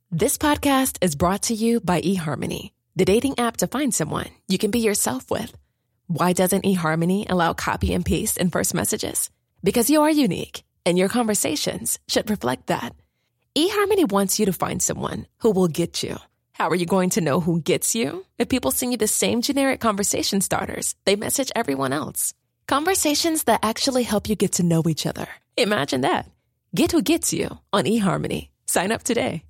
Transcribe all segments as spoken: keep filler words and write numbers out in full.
This podcast is brought to you by eHarmony, the dating app to find someone you can be yourself with. Why doesn't eHarmony allow copy and paste in first messages? Because you are unique, and your conversations should reflect that. eHarmony wants you to find someone who will get you. How are you going to know who gets you? If people send you the same generic conversation starters they message everyone else. Conversations that actually help you get to know each other. Imagine that. Get who gets you on eHarmony. Sign up today.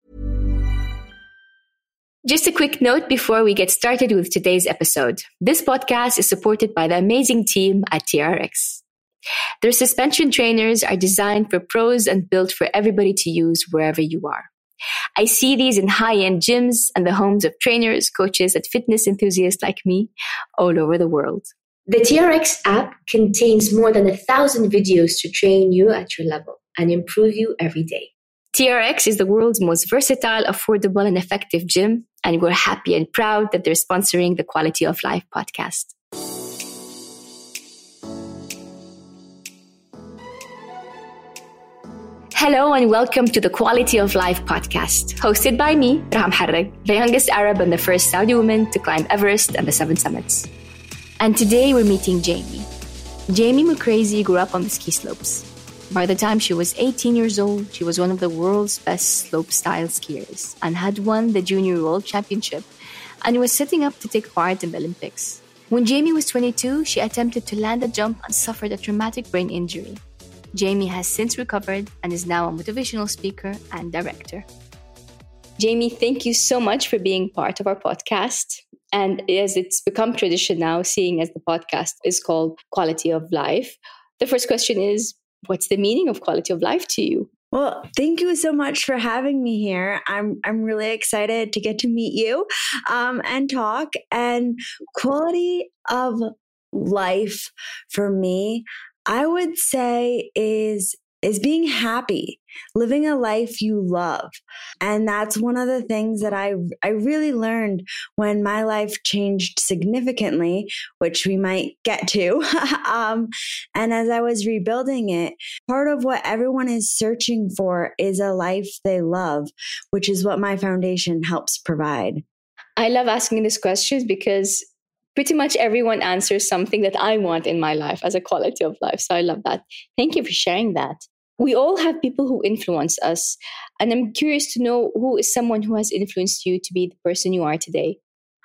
Just a quick note before we get started with today's episode. This podcast is supported by the amazing team at T R X. Their suspension trainers are designed for pros and built for everybody to use wherever you are. I see these in high-end gyms and the homes of trainers, coaches, and fitness enthusiasts like me all over the world. The T R X app contains more than a thousand videos to train you at your level and improve you every day. T R X is the world's most versatile, affordable, and effective gym, and we're happy and proud that they're sponsoring the Quality of Life podcast. Hello and welcome to the Quality of Life podcast, hosted by me, Raham Harrag, the youngest Arab and the first Saudi woman to climb Everest and the Seven Summits. And today we're meeting Jamie. Jamie Mucrazy grew up on the ski slopes. By the time she was eighteen years old, she was one of the world's best slope-style skiers and had won the Junior World Championship and was setting up to take part in the Olympics. When Jamie was twenty-two, she attempted to land a jump and suffered a traumatic brain injury. Jamie has since recovered and is now a motivational speaker and director. Jamie, thank you so much for being part of our podcast. And as it's become tradition now, seeing as the podcast is called Quality of Life, the first question is, what's the meaning of quality of life to you? Well, thank you so much for having me here. I'm I'm really excited to get to meet you um, and talk. And quality of life for me, I would say is is being happy, living a life you love. And that's one of the things that I I really learned when my life changed significantly, which we might get to. um, and as I was rebuilding it, part of what everyone is searching for is a life they love, which is what my foundation helps provide. I love asking these questions because pretty much everyone answers something that I want in my life as a quality of life. So I love that. Thank you for sharing that. We all have people who influence us. And I'm curious to know, who is someone who has influenced you to be the person you are today?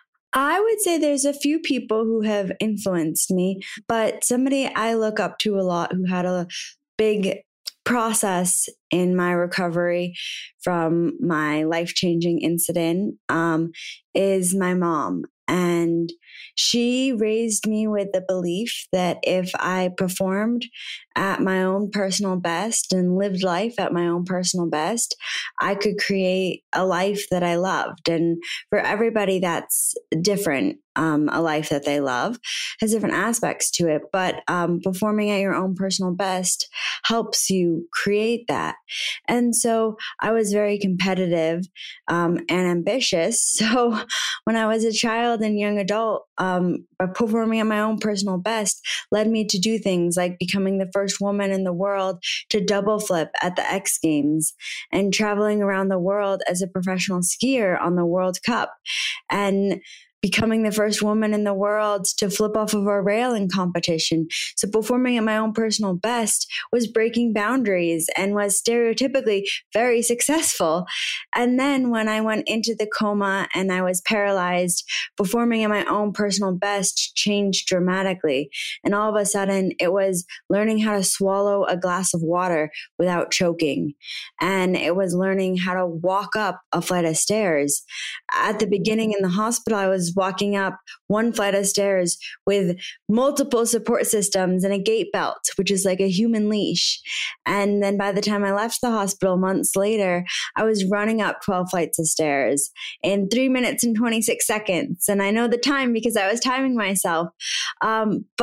I would say there's a few people who have influenced me, but somebody I look up to a lot who had a big process in my recovery from my life-changing incident um, is my mom. And she raised me with the belief that if I performed at my own personal best and lived life at my own personal best, I could create a life that I loved. And for everybody, that's different. Um, a life that they love has different aspects to it, but um, performing at your own personal best helps you create that. And so I was very competitive um, and ambitious. So when I was a child and young adult, um, performing at my own personal best led me to do things like becoming the first woman in the world to double flip at the X Games and traveling around the world as a professional skier on the World Cup and becoming the first woman in the world to flip off of a rail in competition. So performing at my own personal best was breaking boundaries and was stereotypically very successful. And then when I went into the coma and I was paralyzed, performing at my own personal best changed dramatically. And all of a sudden it was learning how to swallow a glass of water without choking. And it was learning how to walk up a flight of stairs. At the beginning in the hospital, I was walking up one flight of stairs with multiple support systems and a gait belt, which is like a human leash. And then by the time I left the hospital months later, I was running up twelve flights of stairs in three minutes and twenty-six seconds. And I know the time because I was timing myself. Um, but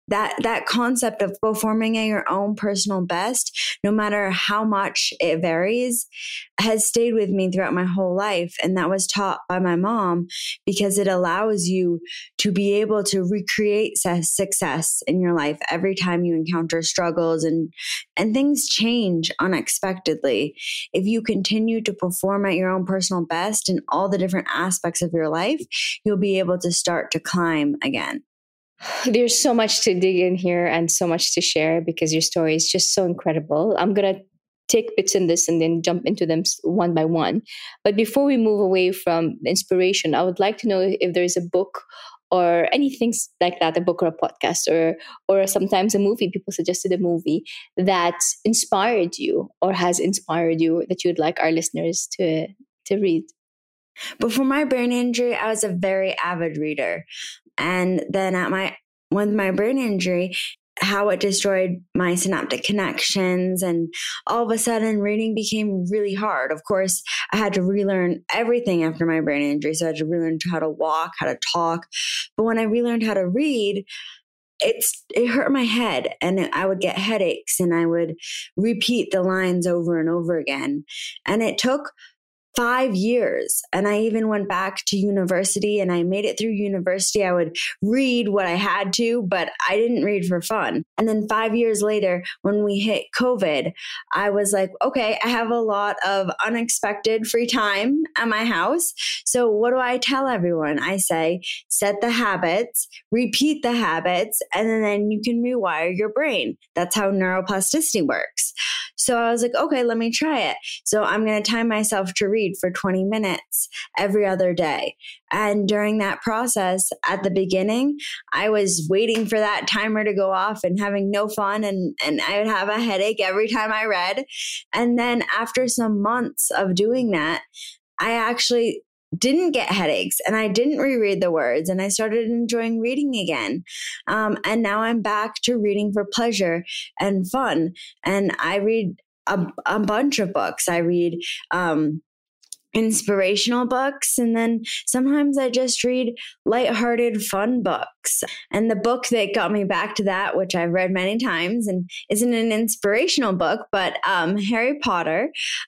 that that concept of performing at your own personal best, no matter how much it varies, has stayed with me throughout my whole life. And that was taught by my mom because it allows you to be able to recreate success in your life every time you encounter struggles and, and things change unexpectedly. If you continue to perform at your own personal best in all the different aspects of your life, you'll be able to start to climb again. There's so much to dig in here and so much to share because your story is just so incredible. I'm going to take bits in this and then jump into them one by one. But before we move away from inspiration, I would like to know if there is a book or anything like that, a book or a podcast or or sometimes a movie, people suggested a movie that inspired you or has inspired you that you would like our listeners to, to read. Before my brain injury, I was a very avid reader. And then at my with my brain injury, how it destroyed my synaptic connections, and all of a sudden reading became really hard. Of course, I had to relearn everything after my brain injury. So I had to relearn how to walk, how to talk. But when I relearned how to read, it's it hurt my head, and I would get headaches, and I would repeat the lines over and over again. And it took five years. And I even went back to university and I made it through university. I would read what I had to, but I didn't read for fun. And then five years later, when we hit COVID, I was like, okay, I have a lot of unexpected free time at my house. So what do I tell everyone? I say, set the habits, repeat the habits, and then you can rewire your brain. That's how neuroplasticity works. So I was like, okay, let me try it. So I'm going to time myself to read for twenty minutes every other day. And during that process, at the beginning, I was waiting for that timer to go off and having no fun. And, and I would have a headache every time I read. And then after some months of doing that, I actually didn't get headaches and I didn't reread the words and I started enjoying reading again. Um, and now I'm back to reading for pleasure and fun. And I read a, a bunch of books. I read um, inspirational books. And then sometimes I just read lighthearted, fun books. And the book that got me back to that, which I've read many times and isn't an inspirational book, but um, Harry Potter.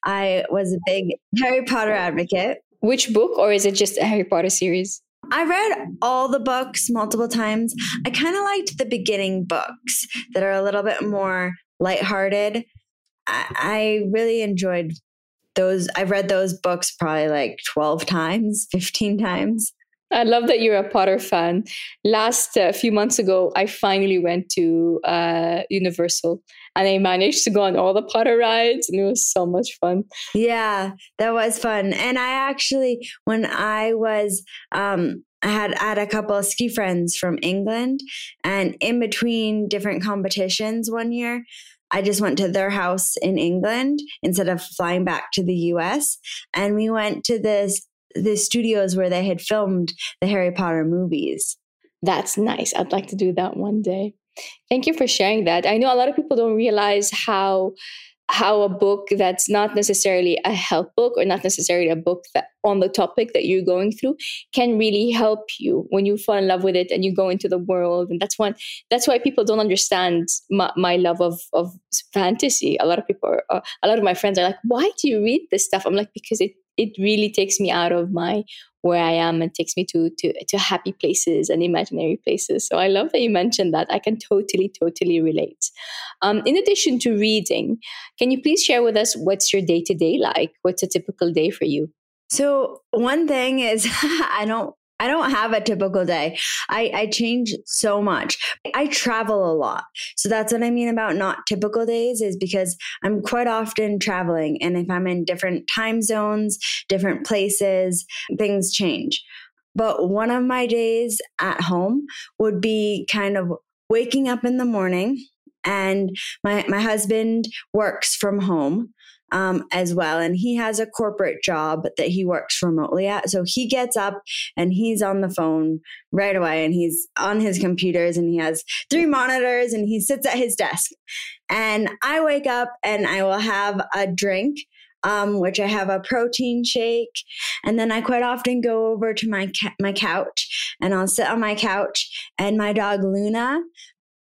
I was a big Harry Potter advocate. Which book, or is it just a Harry Potter series? I read all the books multiple times. I kind of liked the beginning books that are a little bit more lighthearted. I, I really enjoyed those. I've read those books probably like twelve times, fifteen times. I love that you're a Potter fan. Last uh, few months ago, I finally went to uh, Universal and I managed to go on all the Potter rides and it was so much fun. Yeah, that was fun. And I actually, when I was, um, I had, I had a couple of ski friends from England, and in between different competitions one year, I just went to their house in England instead of flying back to the U S. And we went to this the studios where they had filmed the Harry Potter movies. That's nice. I'd like to do that one day. Thank you for sharing that. I know a lot of people don't realize how how a book that's not necessarily a help book or not necessarily a book that on the topic that you're going through can really help you when you fall in love with it and you go into the world. And that's one, that's why people don't understand my, my love of, of fantasy. A lot of people, are, uh, a lot of my friends are like, why do you read this stuff? I'm like, because it, it really takes me out of my where I am and takes me to, to, to happy places and imaginary places. So I love that you mentioned that. I can totally, totally relate. Um, in addition to reading, can you please share with us what's your day-to-day like? What's a typical day for you? So one thing is I don't I don't have a typical day. I, I change so much. I travel a lot. So that's what I mean about not typical days, is because I'm quite often traveling. And if I'm in different time zones, different places, things change. But one of my days at home would be kind of waking up in the morning, and my, my husband works from home. Um, as well. And he has a corporate job that he works remotely at. So he gets up and he's on the phone right away, and he's on his computers, and he has three monitors, and he sits at his desk. And I wake up and I will have a drink, um, which I have a protein shake. And then I quite often go over to my ca- my couch, and I'll sit on my couch, and my dog Luna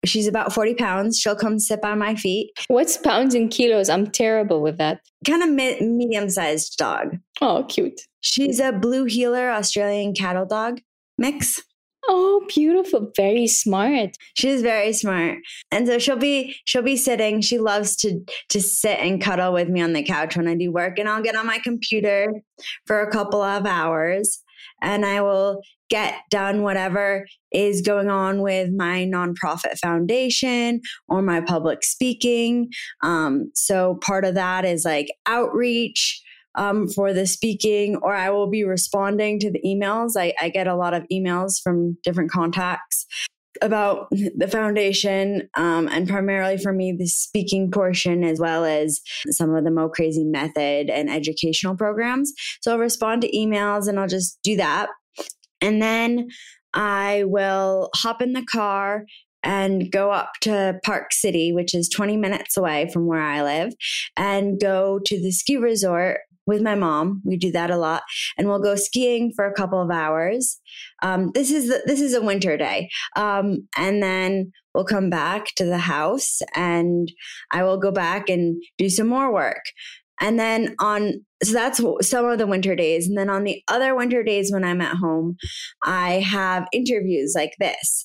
She's about forty pounds. She'll come sit by my feet. What's pounds and kilos? I'm terrible with that. Kind of mi- medium-sized dog. Oh, cute. She's a blue heeler Australian cattle dog mix. Oh, beautiful. Very smart. She's very smart. And so she'll be she'll be sitting. She loves to to sit and cuddle with me on the couch when I do work. And I'll get on my computer for a couple of hours and I will get done whatever is going on with my nonprofit foundation or my public speaking. Um, so part of that is like outreach Um, for the speaking, or I will be responding to the emails. I, I get a lot of emails from different contacts about the foundation, um, and primarily for me, the speaking portion, as well as some of the Mo Crazy method and educational programs. So I'll respond to emails and I'll just do that. And then I will hop in the car and go up to Park City, which is twenty minutes away from where I live, and go to the ski resort with my mom. We do that a lot, and we'll go skiing for a couple of hours. Um, this is the, this is a winter day, um, and then we'll come back to the house, and I will go back and do some more work. And then on, so that's some of the winter days. And then on the other winter days when I'm at home, I have interviews like this.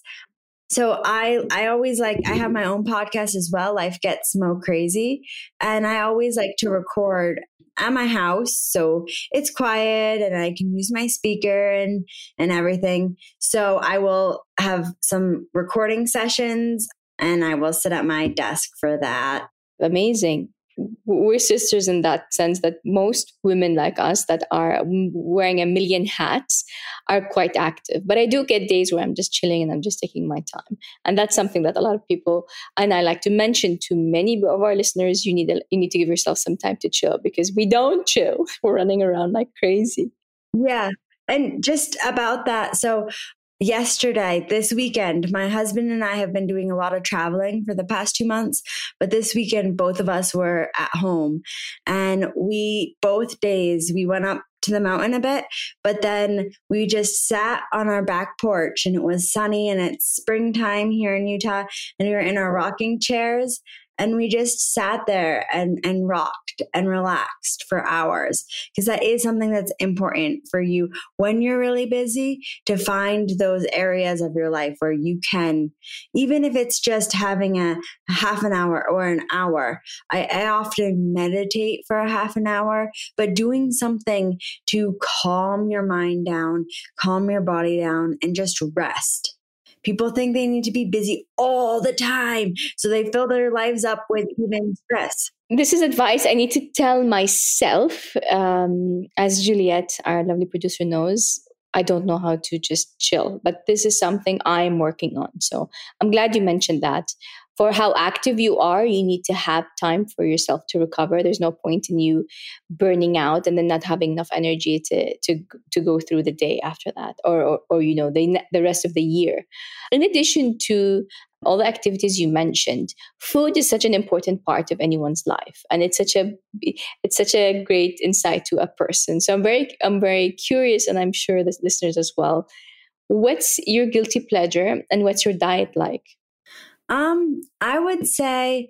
So I, I always like, I have my own podcast as well, Life Gets Mo Crazy. And I always like to record at my house. So it's quiet and I can use my speaker and, and everything. So I will have some recording sessions and I will sit at my desk for that. Amazing. We're sisters in that sense that most women like us that are wearing a million hats are quite active. But I do get days where I'm just chilling and I'm just taking my time. And that's something that a lot of people, and I like to mention to many of our listeners, you need, a, you need to give yourself some time to chill because we don't chill. We're running around like crazy. Yeah. And just about that. So yesterday, this weekend, my husband and I have been doing a lot of traveling for the past two months, but this weekend, both of us were at home and we, both days, we went up to the mountain a bit, but then we just sat on our back porch and it was sunny and it's springtime here in Utah and we were in our rocking chairs and we just sat there and, and rocked and relaxed for hours because that is something that's important for you when you're really busy to find those areas of your life where you can, even if it's just having a, a half an hour or an hour. I, I often meditate for a half an hour, but doing something to calm your mind down, calm your body down, and just rest. People think they need to be busy all the time, so they fill their lives up with even stress. This is advice I need to tell myself. Um, as Juliet, our lovely producer, knows, I don't know how to just chill, but this is something I'm working on. So I'm glad you mentioned that. For how active you are, you need to have time for yourself to recover. There's no point in you burning out and then not having enough energy to to to go through the day after that, or or, or you know the the rest of the year. In addition to all the activities you mentioned, food is such an important part of anyone's life, and it's such a it's such a great insight to a person. So I'm very I'm very curious, and I'm sure the listeners as well. What's your guilty pleasure, and what's your diet like? Um, I would say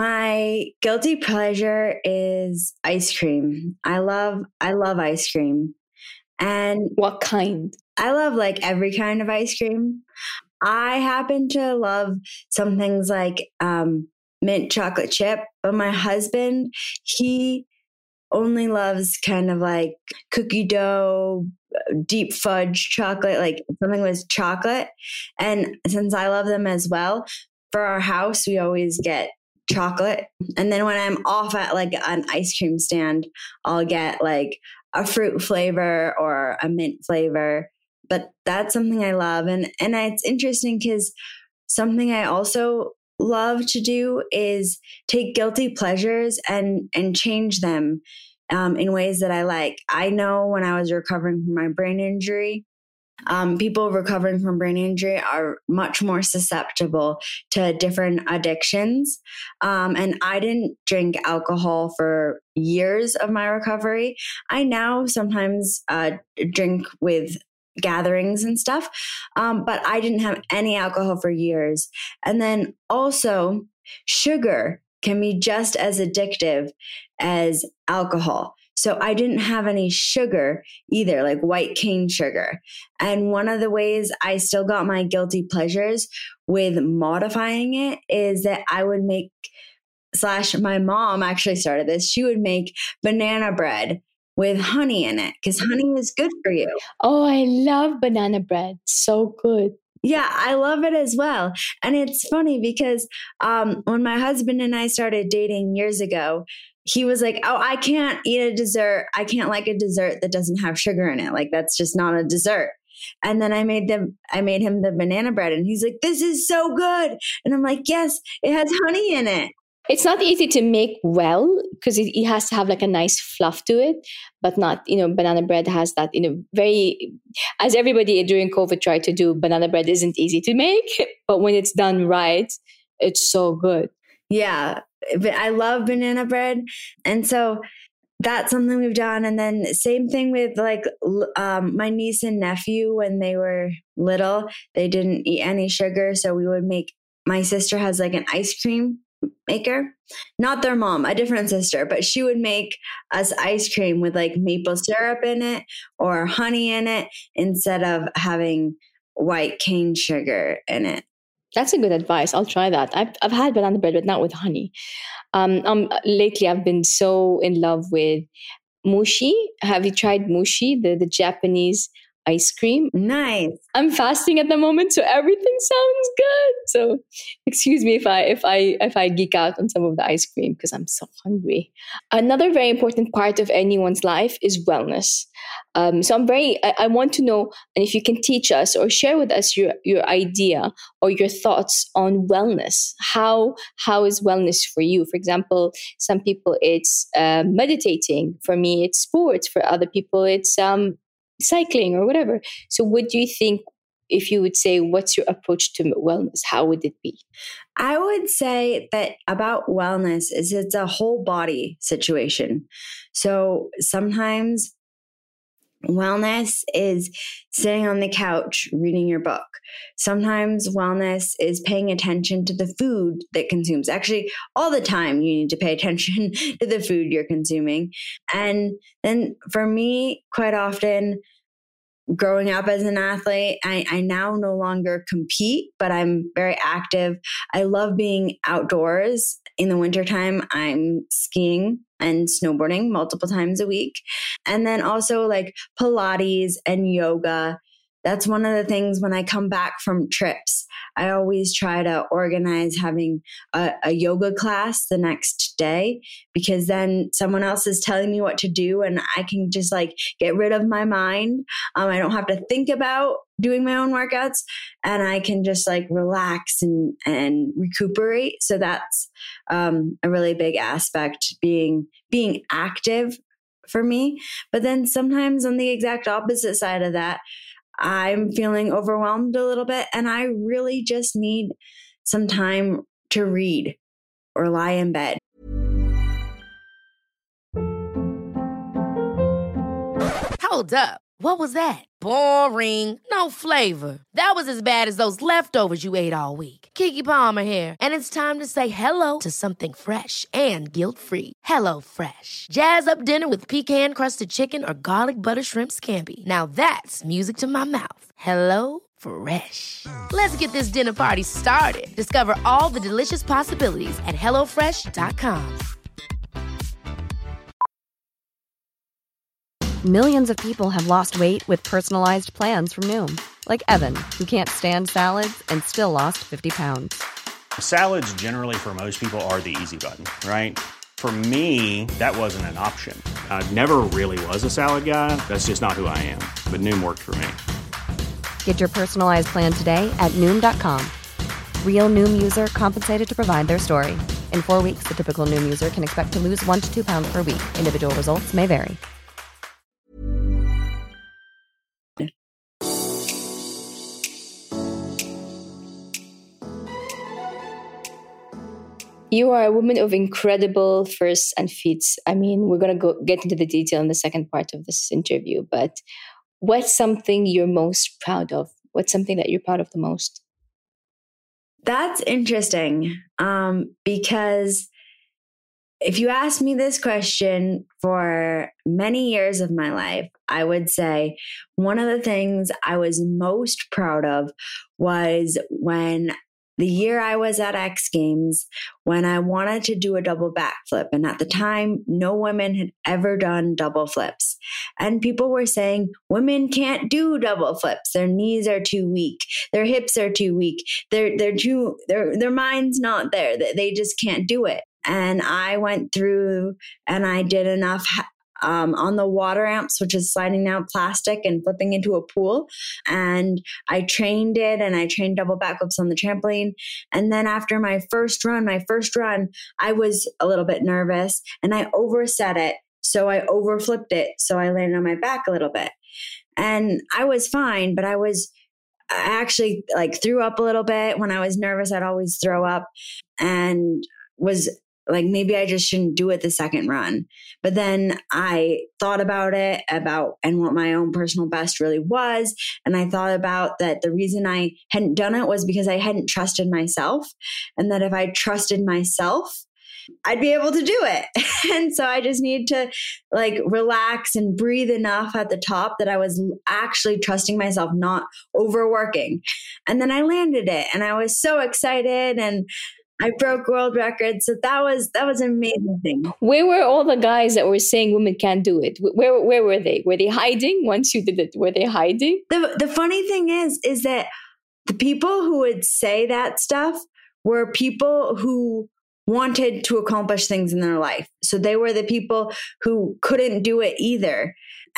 my guilty pleasure is ice cream. I love, I love ice cream. And what kind? I love like every kind of ice cream. I happen to love some things like um, mint chocolate chip, but my husband, he only loves kind of like cookie dough, deep fudge chocolate, like something with chocolate. And since I love them as well, for our house, we always get chocolate. And then when I'm off at like an ice cream stand, I'll get like a fruit flavor or a mint flavor. But that's something I love. And, and it's interesting because something I also love to do is take guilty pleasures and, and change them um, in ways that I like. I know when I was recovering from my brain injury, Um, people recovering from brain injury are much more susceptible to different addictions. Um, and I didn't drink alcohol for years of my recovery. I now sometimes uh, drink with gatherings and stuff. Um, but I didn't have any alcohol for years. And then also sugar can be just as addictive as alcohol. So I didn't have any sugar either, like white cane sugar. And one of the ways I still got my guilty pleasures with modifying it is that I would make, slash my mom actually started this, she would make banana bread with honey in it because honey is good for you. Oh, I love banana bread. So good. Yeah, I love it as well. And it's funny because um, when my husband and I started dating years ago, he was like, oh, I can't eat a dessert. I can't like a dessert that doesn't have sugar in it. Like that's just not a dessert. And then I made them, I made him the banana bread and he's like, this is so good. And I'm like, yes, it has honey in it. It's not easy to make well because it, it has to have like a nice fluff to it, but not, you know, banana bread has that, you know, very, as everybody during COVID tried to do, banana bread isn't easy to make, but when it's done right, it's so good. Yeah, I love banana bread. And so that's something we've done. And then same thing with like um, my niece and nephew, when they were little, they didn't eat any sugar. So we would make, my sister has like an ice cream maker, not their mom, a different sister, but she would make us ice cream with like maple syrup in it or honey in it instead of having white cane sugar in it. That's a good advice. I'll try that. I've I've had banana bread, but not with honey. Um, um, lately I've been so in love with mushi. Have you tried mushi, the the Japanese ice cream? Nice. I'm fasting at the moment, so everything sounds good. So, excuse me if I if I if I geek out on some of the ice cream because I'm so hungry. Another very important part of anyone's life is wellness. Um, so I'm very I, I want to know, and if you can teach us or share with us your your idea or your thoughts on wellness. How how is wellness for you? For example, some people it's uh, meditating. For me, it's sports. For other people, it's um. cycling or whatever. So what do you think, if you would say, what's your approach to wellness? How would it be? I would say that about wellness is it's a whole body situation. So sometimes wellness is sitting on the couch reading your book. Sometimes wellness is paying attention to the food that consumes. Actually, all the time you need to pay attention to the food you're consuming. And then for me, quite often, growing up as an athlete, I, I now no longer compete, but I'm very active. I love being outdoors. In the wintertime, I'm skiing and snowboarding multiple times a week. And then also like Pilates and yoga. That's one of the things when I come back from trips, I always try to organize having a, a yoga class the next day, because then someone else is telling me what to do and I can just like get rid of my mind. Um, I don't have to think about doing my own workouts and I can just like relax and, and recuperate. So that's um, a really big aspect, being, being active for me. But then sometimes on the exact opposite side of that, I'm feeling overwhelmed a little bit and I really just need some time to read or lie in bed. Hold up. What was that? Boring. No flavor. That was as bad as those leftovers you ate all week. Keke Palmer here. And it's time to say hello to something fresh and guilt-free. Hello Fresh. Jazz up dinner with pecan-crusted chicken or garlic butter shrimp scampi. Now that's music to my mouth. Hello Fresh. Let's get this dinner party started. Discover all the delicious possibilities at hello fresh dot com. Millions of people have lost weight with personalized plans from Noom. Like Evan, who can't stand salads and still lost fifty pounds. Salads generally for most people are the easy button, right? For me, that wasn't an option. I never really was a salad guy. That's just not who I am. But Noom worked for me. Get your personalized plan today at Noom dot com. Real Noom user compensated to provide their story. In four weeks, the typical Noom user can expect to lose one to two pounds per week. Individual results may vary. You are a woman of incredible firsts and feats. I mean, we're going to go get into the detail in the second part of this interview, but what's something you're most proud of? What's something that you're proud of the most? That's interesting um, because if you asked me this question for many years of my life, I would say one of the things I was most proud of was when the year I was at X Games, when I wanted to do a double backflip. And at the time, no women had ever done double flips. And people were saying, women can't do double flips. Their knees are too weak. Their hips are too weak. They're, they're too, their, their mind's not there. They just can't do it. And I went through and I did enough um, on the water amps, which is sliding down plastic and flipping into a pool. And I trained it and I trained double backflips on the trampoline. And then after my first run, my first run, I was a little bit nervous and I overset it. So I overflipped it. So I landed on my back a little bit and I was fine, but I was I actually like threw up a little bit. When I was nervous, I'd always throw up and was like, maybe I just shouldn't do it the second run. But then I thought about it, about and what my own personal best really was. And I thought about that the reason I hadn't done it was because I hadn't trusted myself. And that if I trusted myself, I'd be able to do it. And so I just need to like relax and breathe enough at the top that I was actually trusting myself, not overworking. And then I landed it and I was so excited and I broke world records. So that was, that was an amazing thing. Where were all the guys that were saying women can't do it? Where, where were they? Were they hiding once you did it? Were they hiding? The, the funny thing is, is that the people who would say that stuff were people who wanted to accomplish things in their life. So they were the people who couldn't do it either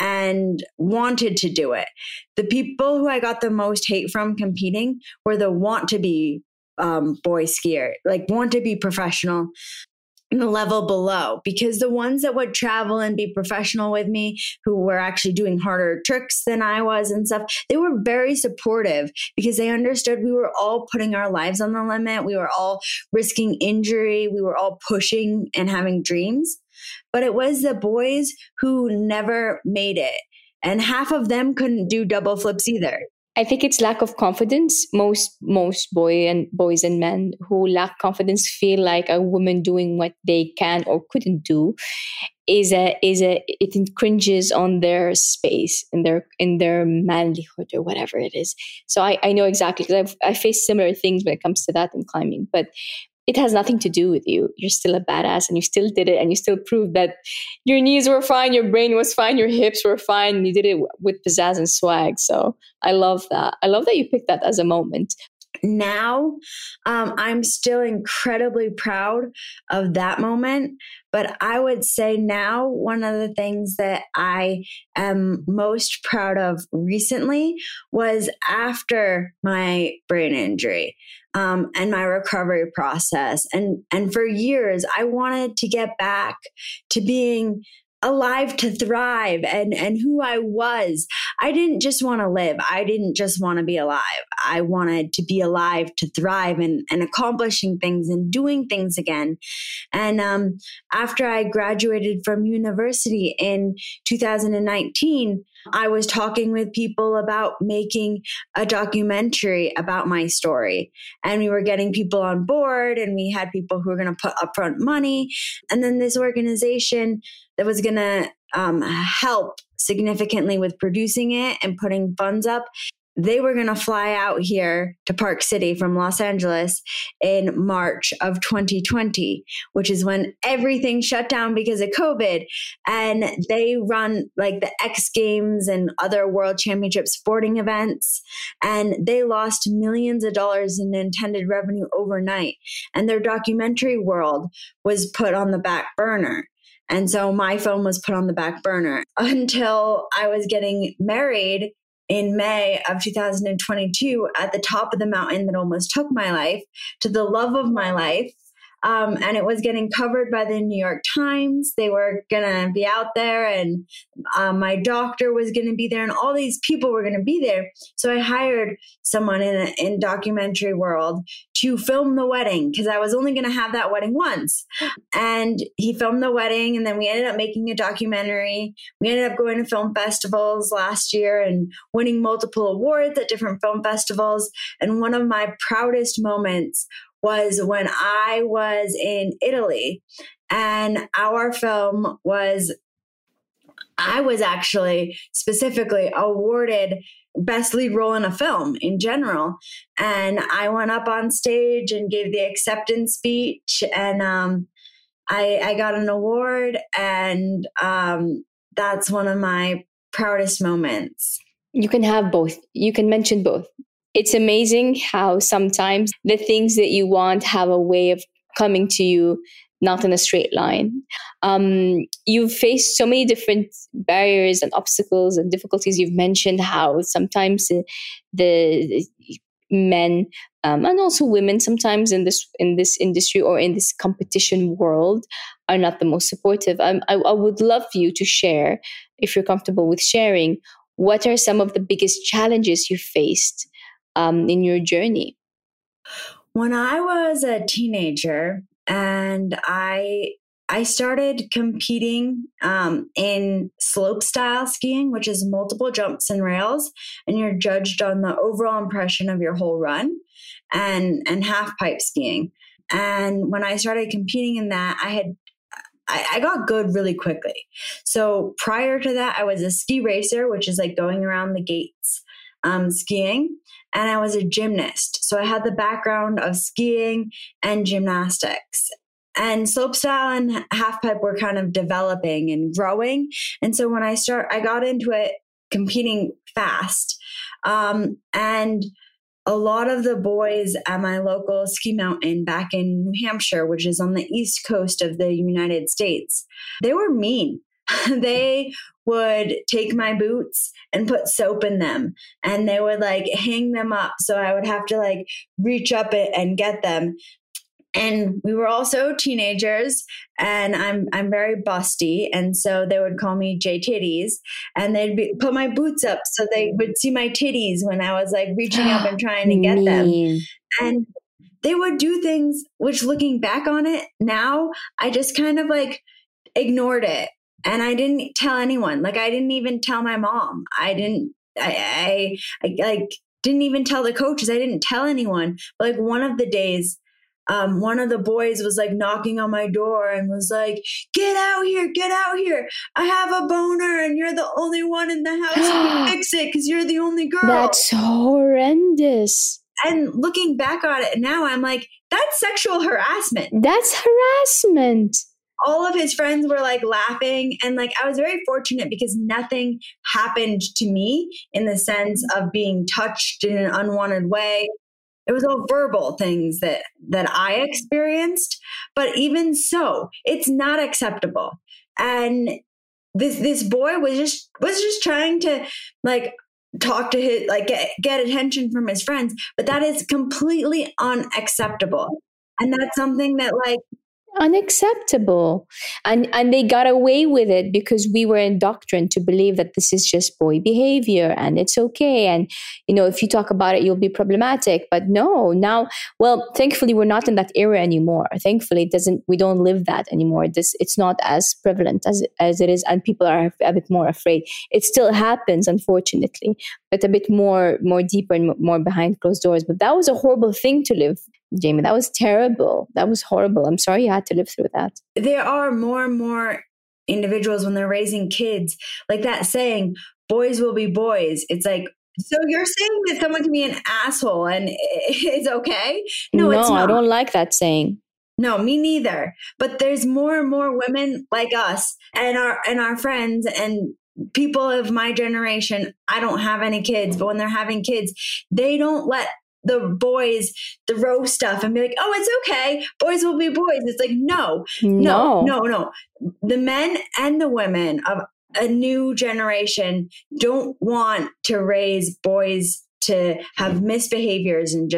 and wanted to do it. The people who I got the most hate from competing were the want to be um, boy skier, like want to be professional in the level below, because the ones that would travel and be professional with me, who were actually doing harder tricks than I was and stuff, they were very supportive because they understood we were all putting our lives on the limit. We were all risking injury. We were all pushing and having dreams. But it was the boys who never made it. And half of them couldn't do double flips either. I think it's lack of confidence. Most most boy and boys and men who lack confidence feel like a woman doing what they can or couldn't do is a is a it infringes on their space in their in their manlyhood or whatever it is. So I, I know exactly because I've I faced similar things when it comes to that in climbing, but it has nothing to do with you. You're still a badass and you still did it and you still proved that your knees were fine, your brain was fine, your hips were fine, and you did it with pizzazz and swag. So I love that. I love that you picked that as a moment. Now, um, I'm still incredibly proud of that moment. But I would say now, one of the things that I am most proud of recently was after my brain injury. Um, and my recovery process. And, and for years, I wanted to get back to being alive to thrive and, and who I was. I didn't just want to live. I didn't just want to be alive. I wanted to be alive to thrive and, and accomplishing things and doing things again. And um, after I graduated from university in two thousand nineteen, I was talking with people about making a documentary about my story. And we were getting people on board and we had people who were going to put upfront money. And then this organization that was going to um, help significantly with producing it and putting funds up, they were going to fly out here to Park City from Los Angeles in March of twenty twenty, which is when everything shut down because of COVID. And they run like the X Games and other World Championship sporting events. And they lost millions of dollars in intended revenue overnight. And their documentary world was put on the back burner. And so my film was put on the back burner until I was getting married in May of two thousand twenty-two at the top of the mountain that almost took my life, to the love of my life, Um, and it was getting covered by the New York Times. They were going to be out there, and uh, my doctor was going to be there, and all these people were going to be there. So I hired someone in a, in documentary world to film the wedding, because I was only going to have that wedding once. And he filmed the wedding, and then we ended up making a documentary. We ended up going to film festivals last year and winning multiple awards at different film festivals. And one of my proudest moments was when I was in Italy, and our film was, I was actually specifically awarded best lead role in a film in general. And I went up on stage and gave the acceptance speech, and um, I, I got an award, and um, that's one of my proudest moments. You can have both. You can mention both. It's amazing how sometimes the things that you want have a way of coming to you, not in a straight line. Um, you've faced so many different barriers and obstacles and difficulties. You've mentioned how sometimes the, the men um, and also women sometimes in this in this industry or in this competition world are not the most supportive. Um, I, I would love for you to share, if you're comfortable with sharing, what are some of the biggest challenges you faced um, in your journey? When I was a teenager and I I started competing um, in slope style skiing, which is multiple jumps and rails, and you're judged on the overall impression of your whole run, and and half pipe skiing. And when I started competing in that, I had I, I got good really quickly. So prior to that, I was a ski racer, which is like going around the gates um, skiing. And I was a gymnast. So I had the background of skiing and gymnastics. And slopestyle and halfpipe were kind of developing and growing. And so when I start, I got into it competing fast. Um, and a lot of the boys at my local ski mountain back in New Hampshire, which is on the east coast of the United States, they were mean. They would take my boots and put soap in them, and they would like hang them up. So I would have to like reach up and get them. And we were also teenagers, and I'm I'm very busty, and so they would call me J Titties, and they'd be, put my boots up so they would see my titties when I was like reaching up and trying to get them. And they would do things which, looking back on it now, I just kind of like ignored it, and I didn't tell anyone. Like I didn't even tell my mom. I didn't. I I, I like didn't even tell the coaches. I didn't tell anyone. But like one of the days, Um, one of the boys was like knocking on my door and was like, "Get out here, get out here. I have a boner and you're the only one in the house who can fix it because you're the only girl." That's horrendous. And looking back on it now, I'm like, that's sexual harassment. That's harassment. All of his friends were like laughing. And like, I was very fortunate because nothing happened to me in the sense of being touched in an unwanted way. It was all verbal things that, that I experienced, but even so, it's not acceptable. And this, this boy was just, was just trying to like talk to his, like get, get attention from his friends, but that is completely unacceptable. And that's something that like, unacceptable. And and they got away with it because we were indoctrined to believe that this is just boy behavior and it's okay. And, you know, if you talk about it, you'll be problematic. But no, now, well, thankfully, we're not in that era anymore. Thankfully, it doesn't, we don't live that anymore. This, it's not as prevalent as, as it is. And people are a bit more afraid. It still happens, unfortunately, but a bit more, more deeper and more behind closed doors. But that was a horrible thing to live, Jamie. That was terrible. That was horrible. I'm sorry you had to live through that. There are more and more individuals when they're raising kids, like that saying, boys will be boys. It's like, so you're saying that someone can be an asshole and it's okay? No, no it's not. I don't like that saying. No, me neither. But there's more and more women like us and our and our friends and people of my generation. I don't have any kids, but when they're having kids, they don't let the boys throw stuff and be like, oh, it's okay. Boys will be boys. It's like, no, no, no, no. The men and the women of a new generation don't want to raise boys to have misbehaviors and just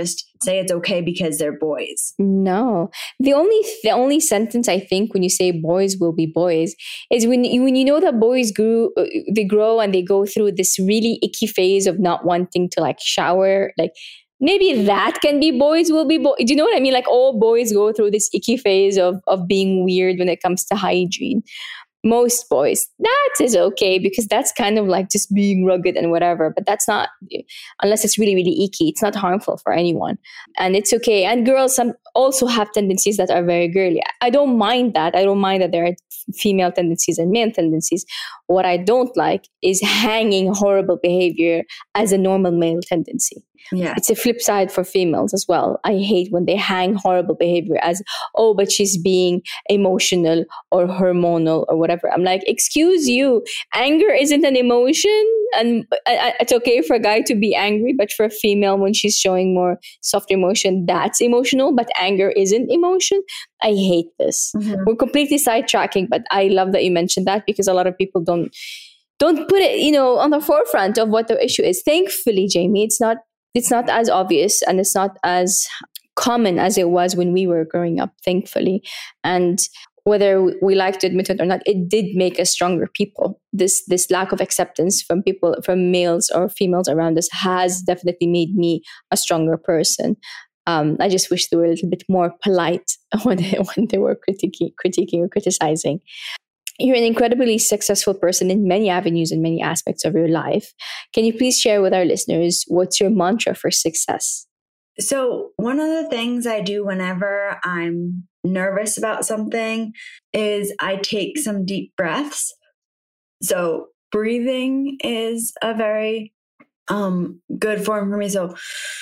say it's okay because they're boys. No. The only the only sentence I think when you say boys will be boys is when you, when you know that boys grew they grow and they go through this really icky phase of not wanting to like shower, like maybe that can be boys will be boys. Do you know what I mean? Like all boys go through this icky phase of of being weird when it comes to hygiene. Most boys, that is okay because that's kind of like just being rugged and whatever. But that's not, unless it's really, really icky, it's not harmful for anyone. And it's okay. And girls some also have tendencies that are very girly. I don't mind that. I don't mind that there are female tendencies and male tendencies. What I don't like is hanging horrible behavior as a normal male tendency. Yeah. It's a flip side for females as well. I hate when they hang horrible behavior as, oh, but she's being emotional or hormonal or whatever. I'm like, excuse you, anger isn't an emotion. And it's okay for a guy to be angry, but for a female, when she's showing more soft emotion, that's emotional, but anger isn't emotion. I hate this. Mm-hmm. We're completely sidetracking, but I love that you mentioned that because a lot of people don't don't put it, you know, on the forefront of what the issue is. Thankfully, Jamie, it's not It's not as obvious and it's not as common as it was when we were growing up, thankfully. And whether we like to admit it or not, it did make us stronger people. This this lack of acceptance from people, from males or females around us has definitely made me a stronger person. Um, I just wish they were a little bit more polite when they, when they were critiquing, critiquing or criticizing. You're an incredibly successful person in many avenues and many aspects of your life. Can you please share with our listeners what's your mantra for success? So one of the things I do whenever I'm nervous about something is I take some deep breaths. So breathing is a very um, good form for me. So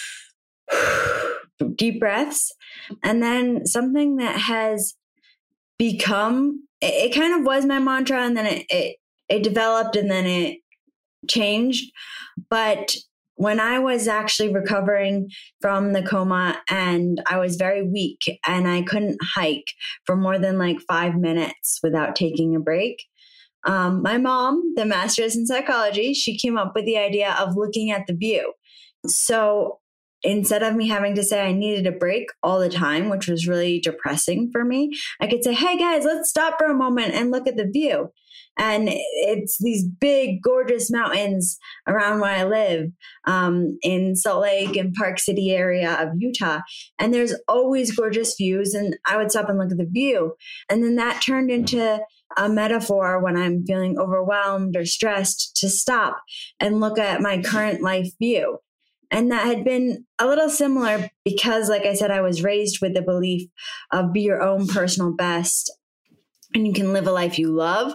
deep breaths. And then something that has become, it kind of was my mantra and then it, it, it developed and then it changed. But when I was actually recovering from the coma and I was very weak and I couldn't hike for more than like five minutes without taking a break, um, my mom, the master's in psychology, she came up with the idea of looking at the view. So instead of me having to say I needed a break all the time, which was really depressing for me, I could say, hey guys, let's stop for a moment and look at the view. And it's these big, gorgeous mountains around where I live, um, in Salt Lake and Park City area of Utah. And there's always gorgeous views. And I would stop and look at the view. And then that turned into a metaphor when I'm feeling overwhelmed or stressed to stop and look at my current life view. And that had been a little similar because, like I said, I was raised with the belief of be your own personal best and you can live a life you love.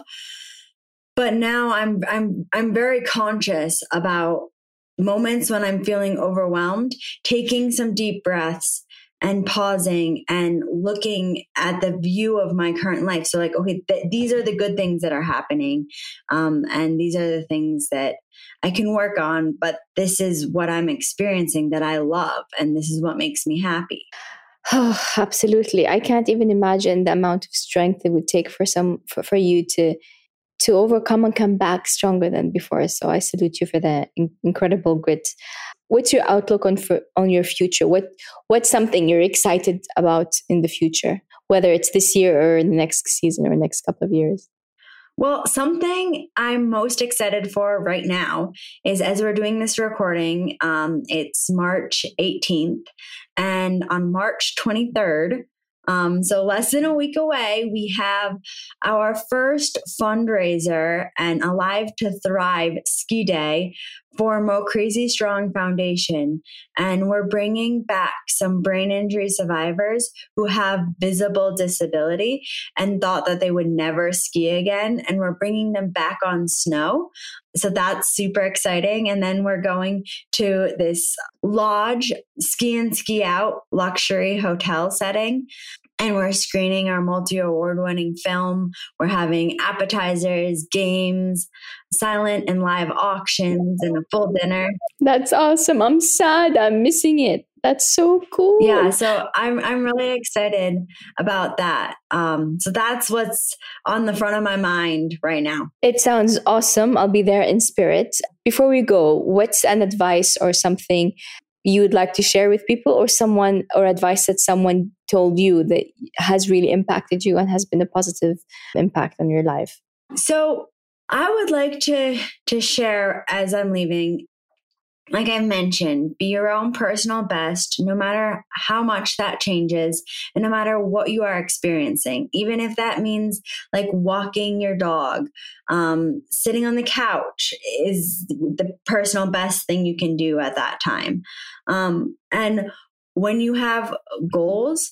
But now I'm I'm I'm very conscious about moments when I'm feeling overwhelmed, taking some deep breaths and pausing and looking at the view of my current life. So like, okay, th- these are the good things that are happening. Um, and these are the things that I can work on, but this is what I'm experiencing that I love. And this is what makes me happy. Oh, absolutely. I can't even imagine the amount of strength it would take for some, for, for you to, to overcome and come back stronger than before. So I salute you for that in- incredible grit. What's your outlook on for, on your future? What what's something you're excited about in the future, whether it's this year or in the next season or next couple of years? Well, something I'm most excited for right now is as we're doing this recording, um, it's March eighteenth, and on March twenty-third, Um, so less than a week away, we have our first fundraiser and Alive to Thrive ski day for Mo Crazy Strong Foundation. And we're bringing back some brain injury survivors who have visible disability and thought that they would never ski again. And we're bringing them back on snow. So that's super exciting. And then we're going to this lodge, ski in, ski out luxury hotel setting. And we're screening our multi-award winning film. We're having appetizers, games, silent and live auctions, and a full dinner. That's awesome. I'm sad. I'm missing it. That's so cool. Yeah, so I'm I'm really excited about that. Um, so that's what's on the front of my mind right now. It sounds awesome. I'll be there in spirit. Before we go, what's an advice or something you would like to share with people, or someone or advice that someone told you that has really impacted you and has been a positive impact on your life? So I would like to to share as I'm leaving, like I mentioned, be your own personal best, no matter how much that changes and no matter what you are experiencing, even if that means like walking your dog, um, sitting on the couch is the personal best thing you can do at that time. Um, and when you have goals,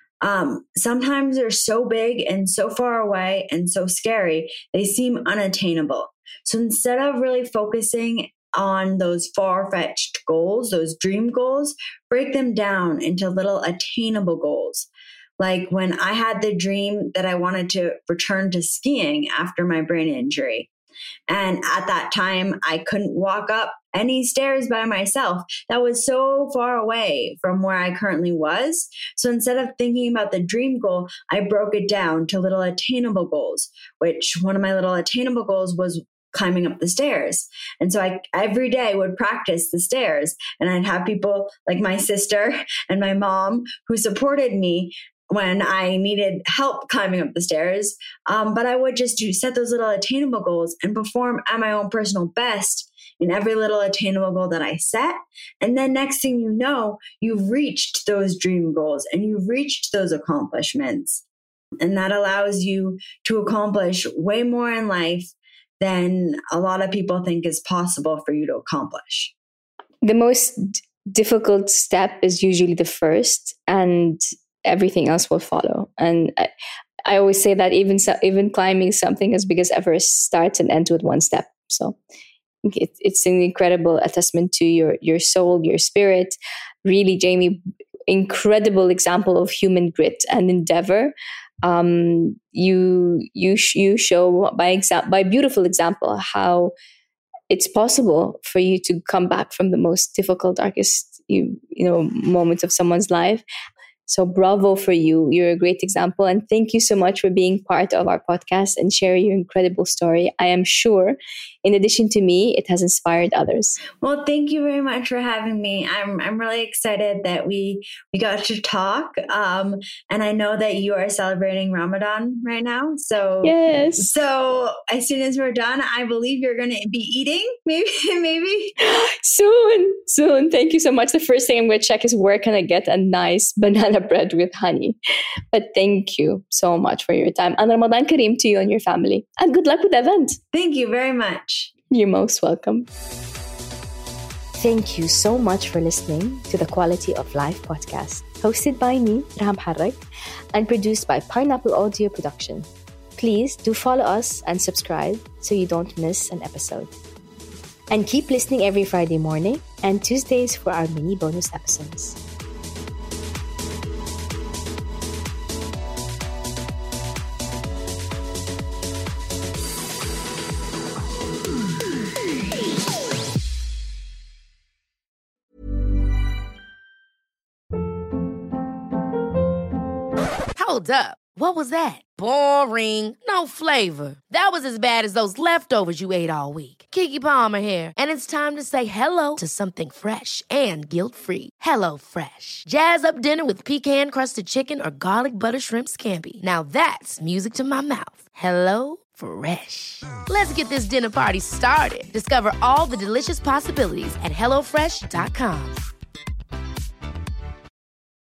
um, sometimes they're so big and so far away and so scary, they seem unattainable. So instead of really focusing on those far-fetched goals, those dream goals, break them down into little attainable goals. Like when I had the dream that I wanted to return to skiing after my brain injury. And at that time, I couldn't walk up any stairs by myself. That was so far away from where I currently was. So instead of thinking about the dream goal, I broke it down to little attainable goals, which one of my little attainable goals was climbing up the stairs. And so I every day would practice the stairs, and I'd have people like my sister and my mom who supported me when I needed help climbing up the stairs. Um, but I would just do set those little attainable goals and perform at my own personal best in every little attainable goal that I set. And then next thing you know, you've reached those dream goals and you've reached those accomplishments. And that allows you to accomplish way more in life than a lot of people think is possible for you to accomplish. The most difficult step is usually the first, and everything else will follow. And I, I always say that even so, even climbing something as big as Everest starts and ends with one step. So it, it's an incredible testament to your your soul, your spirit. Really, Jamie, incredible example of human grit and endeavor. Um, you you you show by example, by beautiful example, how it's possible for you to come back from the most difficult, darkest you you know moments of someone's life. So bravo for you. You're a great example. And thank you so much for being part of our podcast and sharing your incredible story. I am sure, in addition to me, it has inspired others. Well, thank you very much for having me. I'm I'm really excited that we we got to talk. Um, and I know that you are celebrating Ramadan right now. So yes. So as soon as we're done, I believe you're going to be eating. Maybe maybe soon. Soon. Thank you so much. The first thing I'm going to check is where can I get a nice banana bread with honey. But thank you so much for your time. And Ramadan Kareem to you and your family. And good luck with the event. Thank you very much. You're most welcome. Thank you so much for listening to the Quality of Life podcast, hosted by me, Raham Harrag, and produced by Pineapple Audio Production. Please do follow us and subscribe so you don't miss an episode. And keep listening every Friday morning and Tuesdays for our mini bonus episodes. Hold up. What was that? Boring. No flavor. That was as bad as those leftovers you ate all week. Keke Palmer here. And it's time to say hello to something fresh and guilt-free. Hello Fresh. Jazz up dinner with pecan-crusted chicken or garlic butter shrimp scampi. Now that's music to my mouth. Hello Fresh. Let's get this dinner party started. Discover all the delicious possibilities at hello fresh dot com.